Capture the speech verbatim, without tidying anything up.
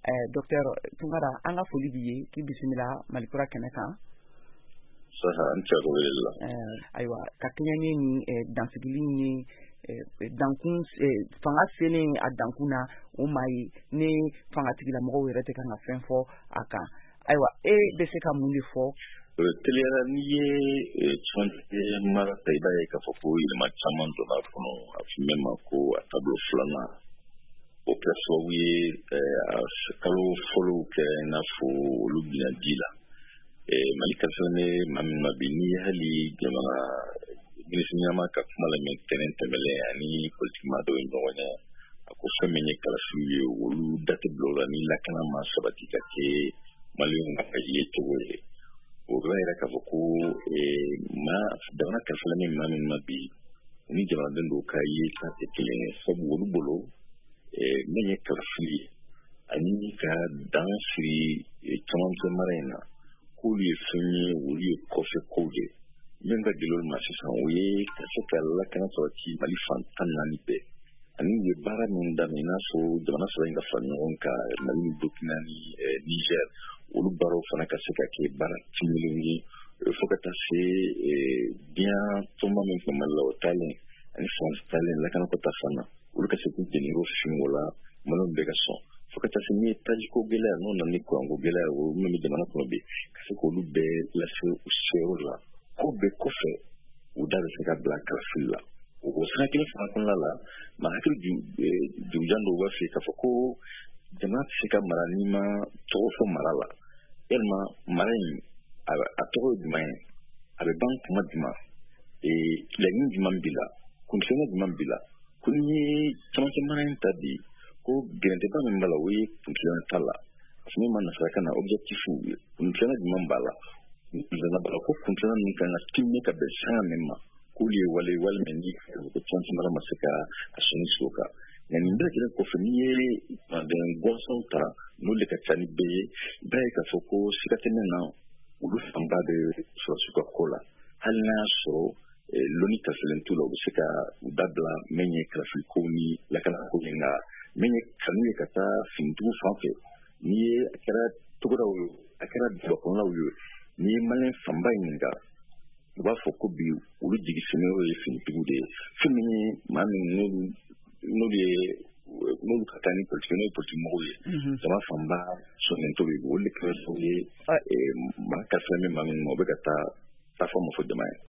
Docteur Tunkara an ka foli b'i ye k'i bisimila Malikura kɛnɛ kan. Ayiwa ka kɛɲɛ ni dansigili ni dankun fanga selen a dankun na o maa ye ni fangatigilamɔgɔw yɛrɛ tɛ kan ka fɛn fɔ a kan. Ayiwa e bɛ se ka mun de fɔ? Teliyara n'i ye cɛman mara ta i b'a ye k'a fɔ ko yɛlɛma caman donna a kɔnɔ a tun bɛ ma ko a taabolo filanan o kɛ sababu ye kalo fɔlɔw kɛ i n'a fɔ olu bina di la. Mali kasane maa min ma bi ni hali jamana minisiri ɲɛma ka kuma lamɛn tɛnɛn tɛmɛlen ani politikima dɔw ye ɲɔgɔn ye a ko fɛn min ye kalasiw ye olu date bila o la ni lakana ma sabati ka kɛ Maliɲɛnw ka ye cogo ye. O b'a yira k'a fɔ ko jamana kalifalen maa min ma bi ni jamanaden dɔw ka ye ka tɛ kelen ye sabu olu bolo min ye kalafili ani ka dan siri camancɛ mara in na k'olu ye fɛn ye olu ye kɔfɛ kow ye min ka gɛlɛn olu ma sisan o ye ka se ka lakana sabati Mali fan tan ni naani bɛɛ ani u ye baara min daminɛ i n'a fɔ jamana saba in ka fara ɲɔgɔn kan Mali ni Burkina ni Niger olu baaraw fana ka se ka kɛ baara timilenw ye fo ka taa se diɲɛ tɔnba min tun Mali la o taalen ani France taalen lakanako ta fana olu ka se k'u jɛniyɔrɔ fin o la Maliɲɛnw bɛɛ ka sɔn fo ka taa se ni ye tajiko gɛlɛya n'o nana ni kuranko gɛlɛya o min bɛ jamana kɔnɔ bi ka se k'olu bɛɛ lase u seyɔrɔ la ko bɛɛ kɔfɛ u da bɛ se ka bila kalafili la o sira kelen fana kɔnɔna la maa hakili jugujan dɔw b'a fɛ k'a fɔ ko jamana tɛ se ka mara n'i ma tɔgɔ fɔ mara la yalima mara in a tɔgɔ ye jumɛn ye a bɛ ban kuma jumɛn laɲini jumɛn b'i la kuntilenna jumɛn b'i la ko ni ye camancɛ mara in ta bi ko gɛrɛntɛba min b'a la o ye kuntilenna ta la min ma nasarakan na objectifu ye kuntilenna jumɛn b'a la kuntilenna b'a la ko kuntilenna min kan ka timme ka bɛn sanga min ma k'olu ye wale walima ni ko camancɛ mara ma se ka a sɔnni so kan nka nin bɛɛ lajɛlen kɔfɛ n'i ye gɔnsaw ta n'olu de ka ca ni bɛɛ ye i b'a ye k'a fɔ ko siga tɛ ne na olu fanba bɛ sɔrɔsiw ka ko la hali n'a y'a sɔrɔ loni kalifilen t'u la u bɛ se ka u dabila min ye kalafilikow ni lakanako ye nka min ye kanu ye ka taa finitigiw fan fɛ n'i ye a kɛra togodaw ye a kɛra dugakɔnɔnaw ye n'i ye Maliɲɛn fanba ɲininka u b'a fɔ ko bi olu jigisɛmɛyɔrɔ ye finitigiw de ye fɛn min ye maa min n'olu ye n'olu ka taa ni politiki n'o ye politikimɔgɔw ye jama fanba sɔnnen t'o ye olu de kɛra sababu ye maa kalifilen bɛ maa min ma o bɛ ka taa taa fɔ ma fɔ jama ye.